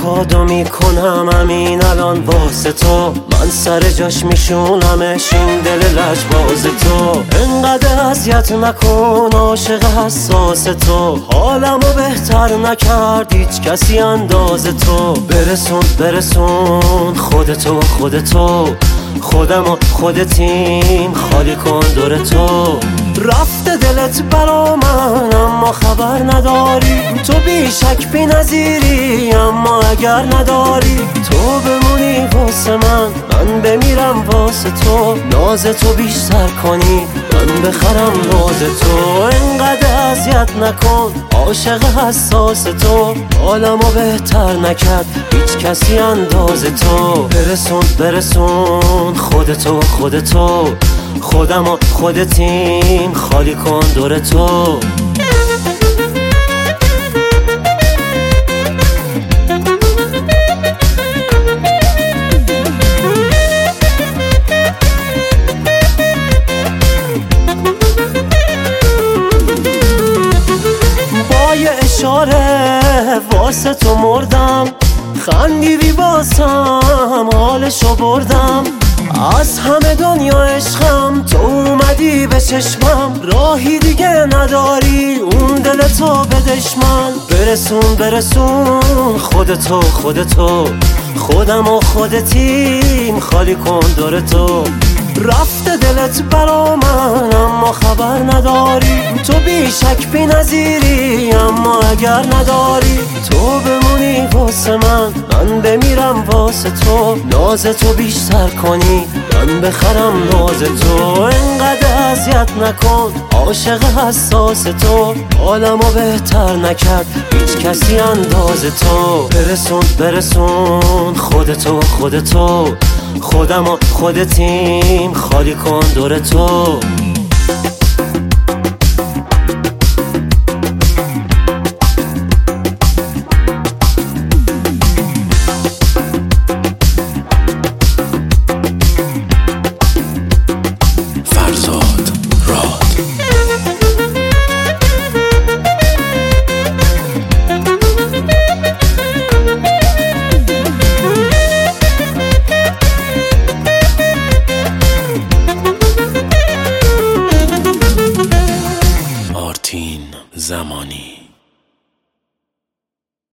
کادو میکنم همین الان واسه تو، من سر جاش میشونمش این دل لجباز تو. انقدر اذیت نکن عاشق حساس تو، حالمو بهتر نکرد هیچ کسی انداز تو. برسون خودتو خودم و خودتیم خالی کن دور تو. رفته دلت برا من اما خبر نداری، تو بی شک بی نظیری اما اگر نداری تو بمونی واسه من بمیرم واسه تو. ناز تو بیشتر کنی من بخرم ناز تو. انقدر اذیت نکن عاشق حساس تو، حالمو بهتر نکرد هیچ کسی انداز تو. برسون خودتو خودم و خودتیم خالی کن دور تو. با یه اشاره واسه تو مردم، خندیدی واسم حالشو بردم. از همه دنیا عشقم تو اومدی به چشمم، راهی دیگه نداری اون دل تو بدش من. برسون خودتو خودم و خودتیم خالی کن دور تو. رفته دلت برا من اما خبر نداری، تو بی شک بی نظیری اما اگر نداری تو بمونی واسه من بمیرم واسه تو. ناز تو بیشتر کنی من بخرم ناز تو. انقدر اذیت نکن عاشق حساس تو، حالمو بهتر نکرد هیچ کسی انداز تو. برسون خودتو خودم و خودتیم خالی کن دور تو.